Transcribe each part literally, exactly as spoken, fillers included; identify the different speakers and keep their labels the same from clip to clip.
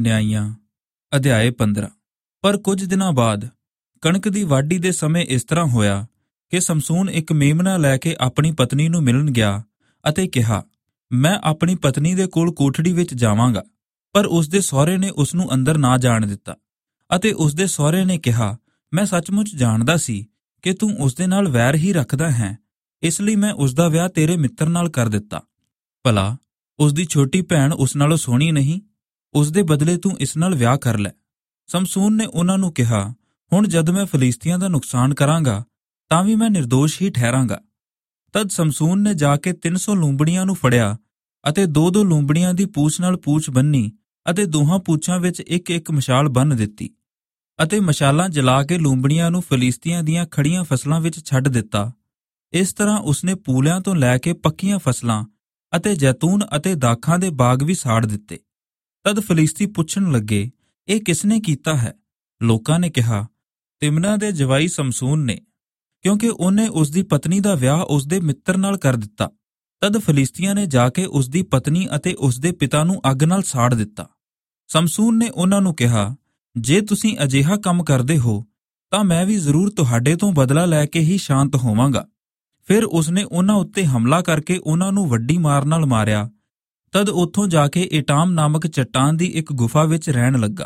Speaker 1: ਨਿਆਂਇਆਂ ਅਧਿਆਏ ਪੰਦਰਾਂ। ਪਰ ਕੁਝ ਦਿਨਾਂ ਬਾਅਦ ਕਣਕ ਦੀ ਵਾਢੀ ਦੇ ਸਮੇਂ ਇਸ ਤਰ੍ਹਾਂ ਹੋਇਆ ਕਿ ਸਮਸੂਨ ਇੱਕ ਮੇਮਨਾ ਲੈ ਕੇ ਆਪਣੀ ਪਤਨੀ ਨੂੰ ਮਿਲਣ ਗਿਆ ਅਤੇ ਕਿਹਾ, ਮੈਂ ਆਪਣੀ ਪਤਨੀ ਦੇ ਕੋਲ ਕੋਠੜੀ ਵਿੱਚ ਜਾਵਾਂਗਾ। ਪਰ ਉਸਦੇ ਸਹੁਰੇ ਨੇ ਉਸ ਨੂੰ ਅੰਦਰ ਨਾ ਜਾਣ ਦਿੱਤਾ ਅਤੇ ਉਸਦੇ ਸਹੁਰੇ ਨੇ ਕਿਹਾ, ਮੈਂ ਸੱਚਮੁੱਚ ਜਾਣਦਾ ਸੀ ਕਿ ਤੂੰ ਉਸਦੇ ਨਾਲ ਵੈਰ ਹੀ ਰੱਖਦਾ ਹੈ, ਇਸ ਲਈ ਮੈਂ ਉਸਦਾ ਵਿਆਹ ਤੇਰੇ ਮਿੱਤਰ ਨਾਲ ਕਰ ਦਿੱਤਾ। ਭਲਾ ਉਸਦੀ ਛੋਟੀ ਭੈਣ ਉਸ ਨਾਲੋਂ ਸੋਹਣੀ ਨਹੀਂ? ਉਸਦੇ ਬਦਲੇ ਤੂੰ ਇਸ ਨਾਲ ਵਿਆਹ ਕਰ ਲੈ। ਸਮਸੂਨ ਨੇ ਉਹਨਾਂ ਨੂੰ ਕਿਹਾ, ਹੁਣ ਜਦ ਮੈਂ ਫਲਿਸਤੀਆਂ ਦਾ ਨੁਕਸਾਨ ਕਰਾਂਗਾ ਤਾਂ ਵੀ ਮੈਂ ਨਿਰਦੋਸ਼ ਹੀ ਠਹਿਰਾਂਗਾ। ਤਦ ਸਮਸੂਨ ਨੇ ਜਾ ਕੇ ਤਿੰਨ ਸੌ ਲੂੰਬੜੀਆਂ ਨੂੰ ਫੜਿਆ ਅਤੇ ਦੋ ਦੋ ਲੂੰਬੜੀਆਂ ਦੀ ਪੂਛ ਨਾਲ ਪੂਛ ਬੰਨੀ ਅਤੇ ਦੋਹਾਂ ਪੂਛਾਂ ਵਿੱਚ ਇੱਕ ਇੱਕ ਮਸ਼ਾਲ ਬੰਨ੍ਹ ਦਿੱਤੀ ਅਤੇ ਮਸ਼ਾਲਾਂ ਜਲਾ ਕੇ ਲੂੰਬੜੀਆਂ ਨੂੰ ਫਲਿਸਤੀਆਂ ਦੀਆਂ ਖੜੀਆਂ ਫਸਲਾਂ ਵਿੱਚ ਛੱਡ ਦਿੱਤਾ। ਇਸ ਤਰ੍ਹਾਂ ਉਸਨੇ ਪੂਲਿਆਂ ਤੋਂ ਲੈ ਕੇ ਪੱਕੀਆਂ ਫਸਲਾਂ ਅਤੇ ਜੈਤੂਨ ਅਤੇ ਦਾਖਾਂ ਦੇ ਬਾਗ ਵੀ ਸਾੜ ਦਿੱਤੇ। ਤਦ ਫਲਿਸਤੀ ਪੁੱਛਣ ਲੱਗੇ, ਇਹ ਕਿਸਨੇ ਕੀਤਾ ਹੈ? ਲੋਕਾਂ ਨੇ ਕਿਹਾ, ਤਿਮਨਾ ਦੇ ਜਵਾਈ ਸਮਸੂਨ ਨੇ, ਕਿਉਂਕਿ ਉਹਨੇ ਉਸਦੀ ਪਤਨੀ ਦਾ ਵਿਆਹ ਉਸਦੇ ਮਿੱਤਰ ਨਾਲ ਕਰ ਦਿੱਤਾ। ਤਦ ਫਲਿਸਤੀਆਂ ਨੇ ਜਾ ਕੇ ਉਸਦੀ ਪਤਨੀ ਅਤੇ ਉਸਦੇ ਪਿਤਾ ਨੂੰ ਅੱਗ ਨਾਲ ਸਾੜ ਦਿੱਤਾ। ਸਮਸੂਨ ਨੇ ਉਹਨਾਂ ਨੂੰ ਕਿਹਾ, ਜੇ ਤੁਸੀਂ ਅਜਿਹਾ ਕੰਮ ਕਰਦੇ ਹੋ ਤਾਂ ਮੈਂ ਵੀ ਜ਼ਰੂਰ ਤੁਹਾਡੇ ਤੋਂ ਬਦਲਾ ਲੈ ਕੇ ਹੀ ਸ਼ਾਂਤ ਹੋਵਾਂਗਾ। ਫਿਰ ਉਸਨੇ ਉਹਨਾਂ ਉੱਤੇ ਹਮਲਾ ਕਰਕੇ ਉਹਨਾਂ ਨੂੰ ਵੱਡੀ ਮਾਰ ਨਾਲ ਮਾਰਿਆ। ਤਦ ਉੱਥੋਂ ਜਾ ਕੇ ਏਟਾਮ ਨਾਮਕ ਚੱਟਾਨ ਦੀ ਇੱਕ ਗੁਫਾ ਵਿੱਚ ਰਹਿਣ ਲੱਗਾ।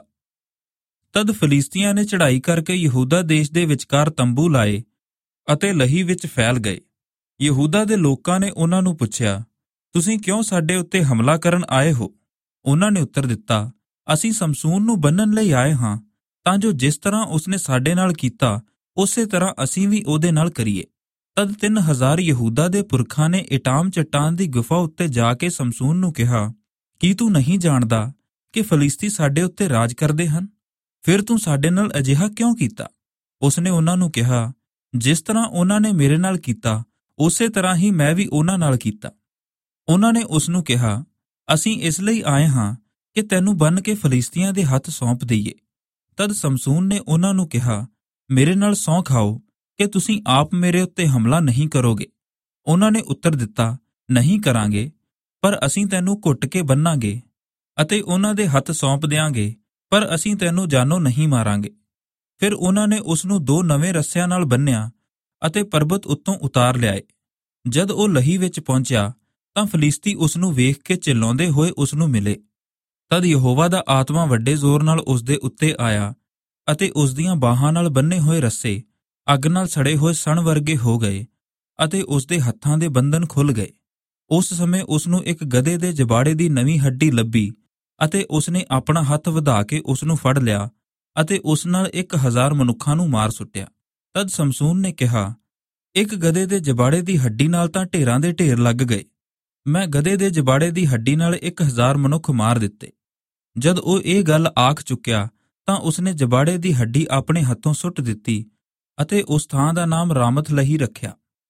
Speaker 1: ਤਦ ਫਲਿਸਤੀਆਂ ਨੇ ਚੜ੍ਹਾਈ ਕਰਕੇ ਯਹੂਦਾ ਦੇਸ਼ ਦੇ ਵਿਚਕਾਰ ਤੰਬੂ ਲਾਏ ਅਤੇ ਲਹੀ ਵਿੱਚ ਫੈਲ ਗਏ। ਯਹੂਦਾ ਦੇ ਲੋਕਾਂ ਨੇ ਉਹਨਾਂ ਨੂੰ ਪੁੱਛਿਆ, ਤੁਸੀਂ ਕਿਉਂ ਸਾਡੇ ਉੱਤੇ ਹਮਲਾ ਕਰਨ ਆਏ ਹੋ? ਉਹਨਾਂ ਨੇ ਉੱਤਰ ਦਿੱਤਾ, ਅਸੀਂ ਸਮਸੂਨ ਨੂੰ ਬੰਨ੍ਹਣ ਲਈ ਆਏ ਹਾਂ, ਤਾਂ ਜੋ ਜਿਸ ਤਰ੍ਹਾਂ ਉਸਨੇ ਸਾਡੇ ਨਾਲ ਕੀਤਾ ਉਸੇ ਤਰ੍ਹਾਂ ਅਸੀਂ ਵੀ ਉਹਦੇ ਨਾਲ ਕਰੀਏ। ਤਦ ਤਿੰਨ ਹਜ਼ਾਰ ਯਹੂਦਾ ਦੇ ਪੁਰਖਾਂ ਨੇ ਏਟਾਮ ਚੱਟਾਨ ਦੀ ਗੁਫਾ ਉੱਤੇ ਜਾ ਕੇ ਸਮਸੂਨ ਨੂੰ ਕਿਹਾ, ਕੀ ਤੂੰ ਨਹੀਂ ਜਾਣਦਾ ਕਿ ਫਲਿਸਤੀ ਸਾਡੇ ਉੱਤੇ ਰਾਜ ਕਰਦੇ ਹਨ? ਫਿਰ ਤੂੰ ਸਾਡੇ ਨਾਲ ਅਜਿਹਾ ਕਿਉਂ ਕੀਤਾ? ਉਸਨੇ ਉਹਨਾਂ ਨੂੰ ਕਿਹਾ, ਜਿਸ ਤਰ੍ਹਾਂ ਉਹਨਾਂ ਨੇ ਮੇਰੇ ਨਾਲ ਕੀਤਾ ਉਸੇ ਤਰ੍ਹਾਂ ਹੀ ਮੈਂ ਵੀ ਉਹਨਾਂ ਨਾਲ ਕੀਤਾ। ਉਹਨਾਂ ਨੇ ਉਸ ਨੂੰ ਕਿਹਾ, ਅਸੀਂ ਇਸ ਲਈ ਆਏ ਹਾਂ ਕਿ ਤੈਨੂੰ ਬੰਨ੍ਹ ਕੇ ਫਲਿਸਤੀਆਂ ਦੇ ਹੱਥ ਸੌਂਪ ਦਈਏ। ਤਦ ਸਮਸੂਨ ਨੇ ਉਹਨਾਂ ਨੂੰ ਕਿਹਾ, ਮੇਰੇ ਨਾਲ ਸਹੁੰ ਖਾਓ ਕਿ ਤੁਸੀਂ ਆਪ ਮੇਰੇ ਉੱਤੇ ਹਮਲਾ ਨਹੀਂ ਕਰੋਗੇ। ਉਹਨਾਂ ਨੇ ਉੱਤਰ ਦਿੱਤਾ, ਨਹੀਂ ਕਰਾਂਗੇ, ਪਰ ਅਸੀਂ ਤੈਨੂੰ ਘੁੱਟ ਕੇ ਬੰਨਾਂਗੇ ਅਤੇ ਉਹਨਾਂ ਦੇ ਹੱਥ ਸੌਂਪ ਦਿਆਂਗੇ, ਪਰ ਅਸੀਂ ਤੈਨੂੰ ਜਾਨੋਂ ਨਹੀਂ ਮਾਰਾਂਗੇ। ਫਿਰ ਉਹਨਾਂ ਨੇ ਉਸ ਨੂੰ ਦੋ ਨਵੇਂ ਰੱਸਿਆਂ ਨਾਲ ਬੰਨ੍ਹਿਆ ਅਤੇ ਪਰਬਤ ਉੱਤੋਂ ਉਤਾਰ ਲਿਆਏ। ਜਦ ਉਹ ਲਹੀ ਵਿੱਚ ਪਹੁੰਚਿਆ ਤਾਂ ਫਲਿਸਤੀ ਉਸ ਨੂੰ ਵੇਖ ਕੇ ਚਿল্ਲਾਉਂਦੇ ਹੋਏ ਉਸ ਨੂੰ ਮਿਲੇ। ਤਦ ਯਹੋਵਾ ਦਾ ਆਤਮਾ ਵੱਡੇ ਜ਼ੋਰ ਨਾਲ ਉਸ ਦੇ ਉੱਤੇ ਆਇਆ ਅਤੇ ਉਸ ਦੀਆਂ ਬਾਹਾਂ ਨਾਲ ਬੰਨੇ ਹੋਏ ਰੱਸੇ ਅੱਗ ਨਾਲ ਸੜੇ ਹੋਏ ਸਣ ਵਰਗੇ ਹੋ ਗਏ ਅਤੇ ਉਸ ਦੇ ਹੱਥਾਂ ਦੇ ਬੰਧਨ ਖੁੱਲ੍ਹ ਗਏ। ਉਸ ਸਮੇਂ ਉਸ ਨੂੰ ਇੱਕ ਗਧੇ ਦੇ ਜਬਾੜੇ ਦੀ ਨਵੀਂ ਹੱਡੀ ਲੱਭੀ ਅਤੇ ਉਸ ਨੇ ਆਪਣਾ ਹੱਥ ਵਧਾ ਕੇ ਉਸ ਨੂੰ ਫੜ ਲਿਆ ਅਤੇ ਉਸ ਨਾਲ ਇੱਕ ਹਜ਼ਾਰ ਮਨੁੱਖਾਂ ਨੂੰ ਮਾਰ ਸੁੱਟਿਆ। ਤਦ ਸਮਸੂਨ ਨੇ ਕਿਹਾ, ਇੱਕ ਗਧੇ ਦੇ ਜਬਾੜੇ ਦੀ ਹੱਡੀ ਨਾਲ ਤਾਂ ਢੇਰਾਂ ਦੇ ਢੇਰ ਲੱਗ ਗਏ, ਮੈਂ ਗਧੇ ਦੇ ਜਬਾੜੇ ਦੀ ਹੱਡੀ ਨਾਲ ਇੱਕ ਹਜ਼ਾਰ ਮਨੁੱਖ ਮਾਰ ਦਿੱਤੇ। ਜਦ ਉਹ ਇਹ ਗੱਲ ਆਖ ਚੁੱਕਿਆ ਤਾਂ ਉਸਨੇ ਜਬਾੜੇ ਦੀ ਹੱਡੀ ਆਪਣੇ ਹੱਥੋਂ ਸੁੱਟ ਦਿੱਤੀ ਅਤੇ ਉਸ ਥਾਂ ਦਾ ਨਾਮ ਰਾਮਤ ਲਹੀ ਰੱਖਿਆ।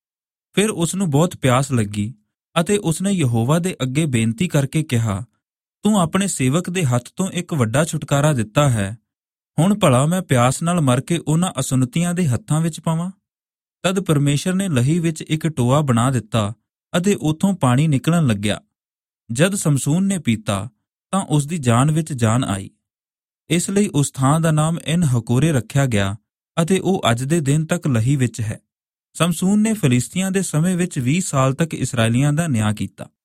Speaker 1: ਫਿਰ ਉਸ ਨੂੰ ਬਹੁਤ ਪਿਆਸ ਲੱਗੀ ਅਤੇ ਉਸਨੇ ਯਹੋਵਾ ਦੇ ਅੱਗੇ ਬੇਨਤੀ ਕਰਕੇ ਕਿਹਾ, ਤੂੰ ਆਪਣੇ ਸੇਵਕ ਦੇ ਹੱਥ ਤੋਂ ਇੱਕ ਵੱਡਾ ਛੁਟਕਾਰਾ ਦਿੱਤਾ ਹੈ, ਹੁਣ ਭਲਾ ਮੈਂ ਪਿਆਸ ਨਾਲ ਮਰ ਕੇ ਉਹਨਾਂ ਅਸੁੰਨਤੀਆਂ ਦੇ ਹੱਥਾਂ ਵਿੱਚ ਪਾਵਾਂ। ਤਦ ਪਰਮੇਸ਼ਰ ਨੇ ਲਹੀ ਵਿੱਚ ਇੱਕ ਟੋਆ ਬਣਾ ਦਿੱਤਾ ਅਤੇ ਉੱਥੋਂ ਪਾਣੀ ਨਿਕਲਣ ਲੱਗਿਆ। ਜਦ ਸਮਸੂਨ ਨੇ ਪੀਤਾ ਤਾਂ ਉਸ ਦੀ ਜਾਨ ਵਿੱਚ ਜਾਨ ਆਈ। ਇਸ ਲਈ ਉਸ ਥਾਂ ਦਾ ਨਾਮ ਇਨ ਹਕੋਰੇ ਰੱਖਿਆ ਗਿਆ ਅਤੇ ਉਹ ਅੱਜ ਦੇ ਦਿਨ ਤੱਕ ਲਹੀ ਵਿੱਚ ਹੈ। ਸਮਸੂਨ ਨੇ ਫਲਿਸਤੀਆਂ ਦੇ ਸਮੇਂ ਵਿੱਚ ਵੀਹ ਸਾਲ ਤੱਕ ਇਸਰਾਏਲੀਆਂ ਦਾ ਨਿਆਂ ਕੀਤਾ।